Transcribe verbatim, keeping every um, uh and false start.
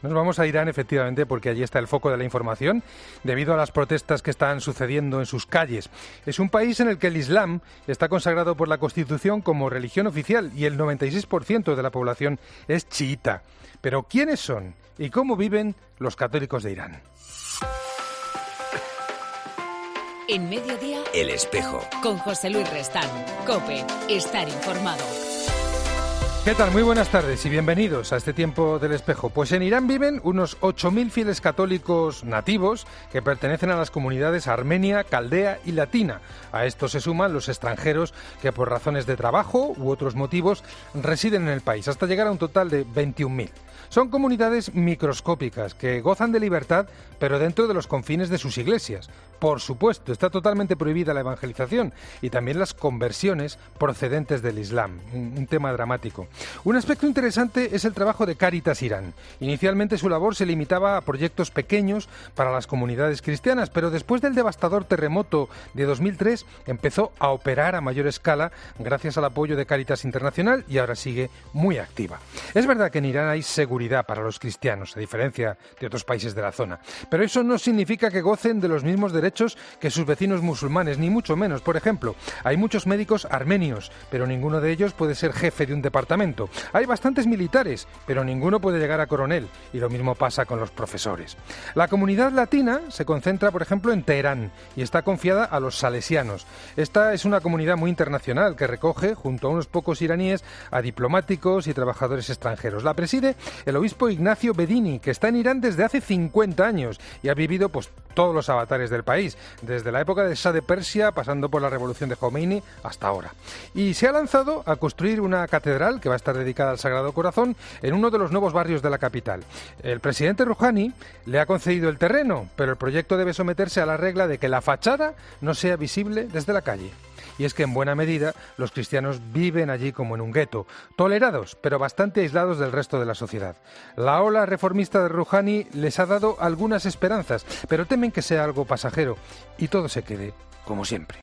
Nos vamos a Irán, efectivamente, porque allí está el foco de la información, debido a las protestas que están sucediendo en sus calles. Es un país en el que el Islam está consagrado por la Constitución como religión oficial y el noventa y seis por ciento de la población es chiita. Pero ¿quiénes son y cómo viven los católicos de Irán? En Mediodía, El Espejo. Con José Luis Restán. COPE. Estar informado. ¿Qué tal? Muy buenas tardes y bienvenidos a este tiempo del Espejo. Pues en Irán viven unos ocho mil fieles católicos nativos que pertenecen a las comunidades armenia, caldea y latina. A esto se suman los extranjeros que por razones de trabajo u otros motivos residen en el país, hasta llegar a un total de veintiún mil. Son comunidades microscópicas que gozan de libertad, pero dentro de los confines de sus iglesias. Por supuesto, está totalmente prohibida la evangelización y también las conversiones procedentes del Islam, un, un tema dramático. Un aspecto interesante es el trabajo de Cáritas Irán. Inicialmente su labor se limitaba a proyectos pequeños para las comunidades cristianas, pero después del devastador terremoto de dos mil tres empezó a operar a mayor escala gracias al apoyo de Cáritas Internacional y ahora sigue muy activa. Es verdad que en Irán hay seguridad para los cristianos, a diferencia de otros países de la zona, pero eso no significa que gocen de los mismos derechos que sus vecinos musulmanes, ni mucho menos. Por ejemplo, hay muchos médicos armenios, pero ninguno de ellos puede ser jefe de un departamento. Hay bastantes militares, pero ninguno puede llegar a coronel, y lo mismo pasa con los profesores. La comunidad latina se concentra, por ejemplo, en Teherán, y está confiada a los salesianos. Esta es una comunidad muy internacional que recoge, junto a unos pocos iraníes, a diplomáticos y trabajadores extranjeros. La preside el obispo Ignacio Bedini, que está en Irán desde hace cincuenta años y ha vivido pues todos los avatares del país, desde la época de Shah de Persia, pasando por la revolución de Jomeini hasta ahora. Y se ha lanzado a construir una catedral que va a estar dedicada al Sagrado Corazón en uno de los nuevos barrios de la capital. El presidente Rouhani le ha concedido el terreno, pero el proyecto debe someterse a la regla de que la fachada no sea visible desde la calle. Y es que en buena medida los cristianos viven allí como en un gueto, tolerados pero bastante aislados del resto de la sociedad. La ola reformista de Rouhani les ha dado algunas esperanzas, pero temen que sea algo pasajero y todo se quede como siempre.